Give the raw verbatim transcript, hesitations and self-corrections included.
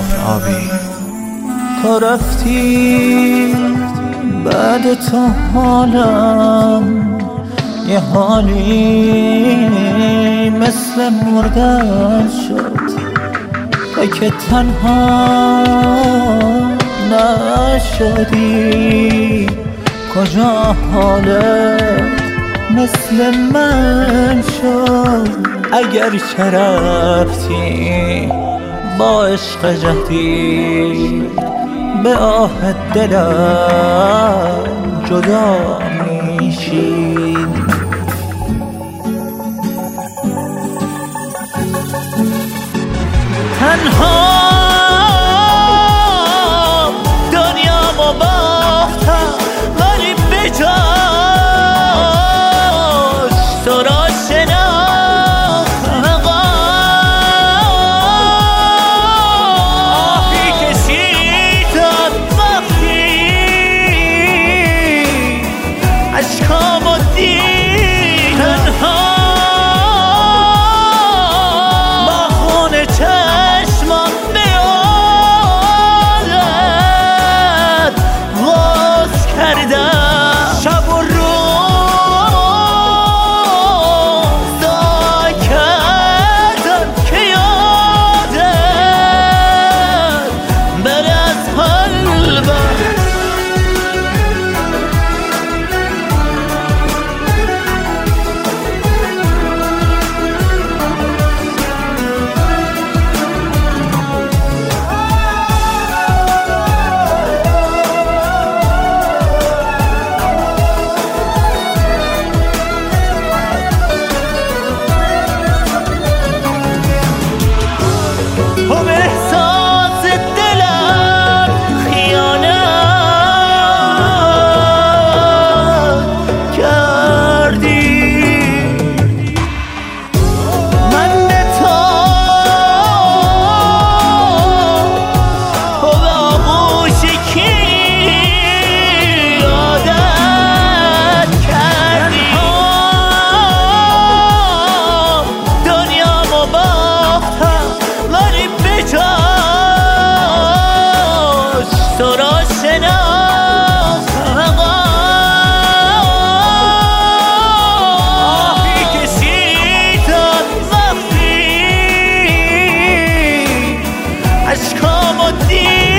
آبی. تو رفتی بعد تو حالم یه حالی مثل مردن شد. تو که تنها نشدی کجا حالت مثل من شد. اگر چه رفتی با عشق جدی به آه دلم جدا میشی. تنها دنیامو باختم ولی به جاش تو را شناختم. آهی کشیدم وقتی اشکامو دیدم. تنها با خون چشمم به آلت غاز کردم. شب و روز دعا کردم که یادت بره از قلبم. تو را شناختم. آهی کشیدم وقتی اشکامو دیدم.